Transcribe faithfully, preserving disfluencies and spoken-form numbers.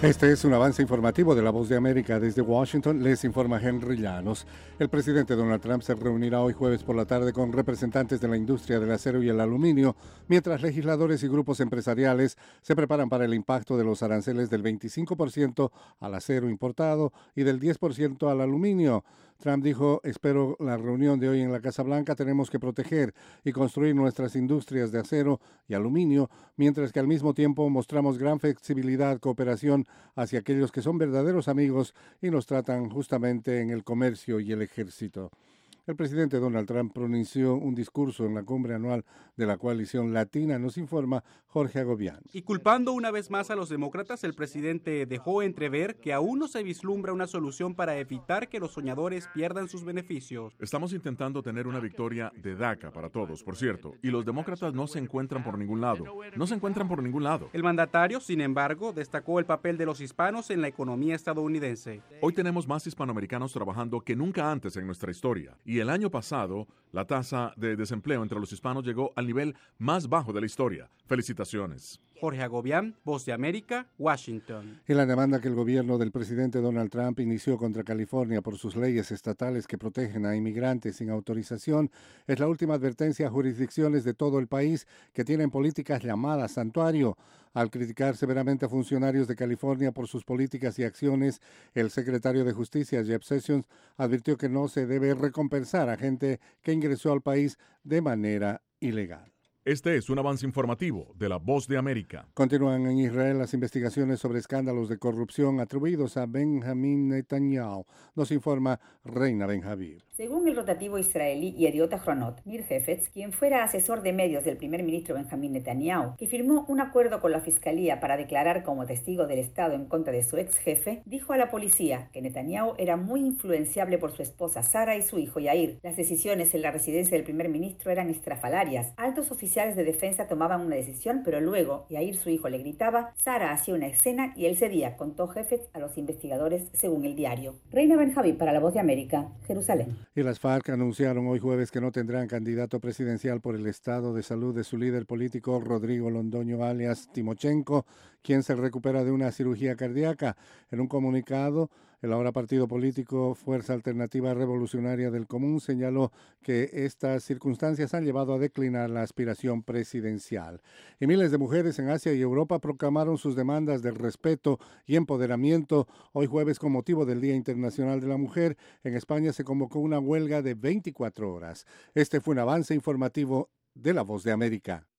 Este es un avance informativo de La Voz de América. Desde Washington les informa Henry Llanos. El presidente Donald Trump se reunirá hoy jueves por la tarde con representantes de la industria del acero y el aluminio, mientras legisladores y grupos empresariales se preparan para el impacto de los aranceles del veinticinco por ciento al acero importado y del diez por ciento al aluminio. Trump dijo: espero la reunión de hoy en la Casa Blanca. Tenemos que proteger y construir nuestras industrias de acero y aluminio, mientras que al mismo tiempo mostramos gran flexibilidad, cooperación hacia aquellos que son verdaderos amigos y nos tratan justamente en el comercio y el ejército. El presidente Donald Trump pronunció un discurso en la cumbre anual de la coalición latina, nos informa Jorge Agobián. Y culpando una vez más a los demócratas, el presidente dejó entrever que aún no se vislumbra una solución para evitar que los soñadores pierdan sus beneficios. Estamos intentando tener una victoria de DACA para todos, por cierto, y los demócratas no se encuentran por ningún lado. No se encuentran por ningún lado. El mandatario, sin embargo, destacó el papel de los hispanos en la economía estadounidense. Hoy tenemos más hispanoamericanos trabajando que nunca antes en nuestra historia. Y el año pasado, la tasa de desempleo entre los hispanos llegó al nivel más bajo de la historia. Felicitaciones. Jorge Agobián, Voz de América, Washington. Y la demanda que el gobierno del presidente Donald Trump inició contra California por sus leyes estatales que protegen a inmigrantes sin autorización es la última advertencia a jurisdicciones de todo el país que tienen políticas llamadas santuario. Al criticar severamente a funcionarios de California por sus políticas y acciones, el secretario de Justicia, Jeff Sessions, advirtió que no se debe recompensar a gente que ingresó al país de manera ilegal. Este es un avance informativo de La Voz de América. Continúan en Israel las investigaciones sobre escándalos de corrupción atribuidos a Benjamin Netanyahu. Nos informa Reina Benjavir. Según el rotativo israelí Yediot Ahronot, Nir Hefetz, quien fuera asesor de medios del primer ministro Benjamin Netanyahu, que firmó un acuerdo con la fiscalía para declarar como testigo del Estado en contra de su ex jefe, dijo a la policía que Netanyahu era muy influenciable por su esposa Sara y su hijo Yair. Las decisiones en la residencia del primer ministro eran estrafalarias. Altos oficiales de defensa tomaban una decisión, pero luego Yair, su hijo, le gritaba, Sara hacía una escena y él cedía, contó Hefetz a los investigadores según el diario. Reina Benjaví para La Voz de América, Jerusalén. Y las FARC anunciaron hoy jueves que no tendrán candidato presidencial por el estado de salud de su líder político Rodrigo Londoño alias Timochenko, quien se recupera de una cirugía cardíaca. En un comunicado, el ahora partido político Fuerza Alternativa Revolucionaria del Común señaló que estas circunstancias han llevado a declinar la aspiración presidencial. Y miles de mujeres en Asia y Europa proclamaron sus demandas de respeto y empoderamiento hoy jueves con motivo del Día Internacional de la Mujer. En España se convocó una huelga de veinticuatro horas. Este fue un avance informativo de La Voz de América.